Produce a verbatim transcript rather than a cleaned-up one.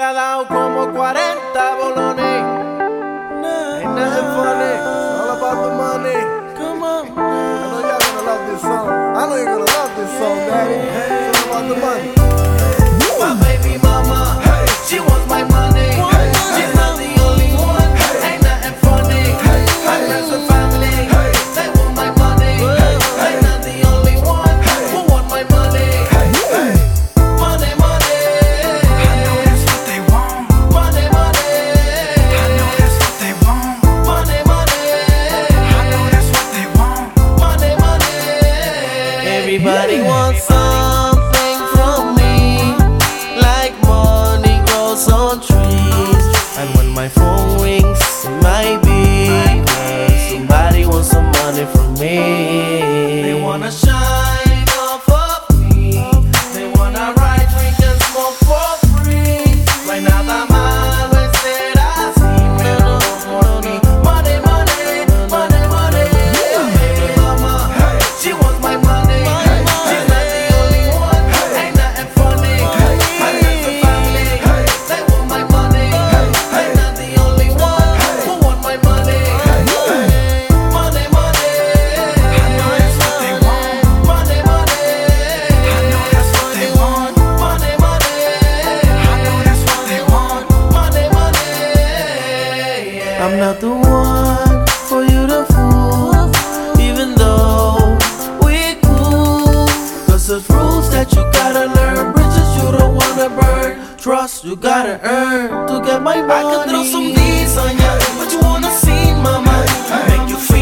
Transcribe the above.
Ha dado como cuarenta bolones. Ain't nothing funny. It's all about the money. Come on. I know y'all gonna love this song. I know you're gonna love this song, daddy. It's all about the money. My baby mama, hey, she wants my money. Hey, she's not the only one. Hey, ain't nothing funny. Hey, my friends and family, hey, they want my money. Hey, ain't not the only one who want my money. Hey, hey, money, money. I know that's what they want. Money, money. I know that's what they want. Money, money. I know that's what they want. Money, money. Everybody wants something from me, like money grows on trees. And when my phone rings, it might be because somebody wants some money from me. They wanna shine off of me. They wanna ride, drink, and smoke for free. Right now, the man will say that he will for me. Money, money, money, money. My baby mama, hey, she wants my money. Hey, she's not the only one. Ain't nothing funny. Hey, my friends and family, hey, they want my money. Hey, ain't not the only one who want my money. Hey, money, money. I know that's what they want. Money, money. I know that's what they want. Money, money. I know that's what they want. Money, money. I'm not the one for you to fool, even though we cool. Cause there's rules that you gotta learn, bridges you don't wanna burn, trust you gotta earn to get my money. I can throw some D's on ya, but you wanna see mama, make you feel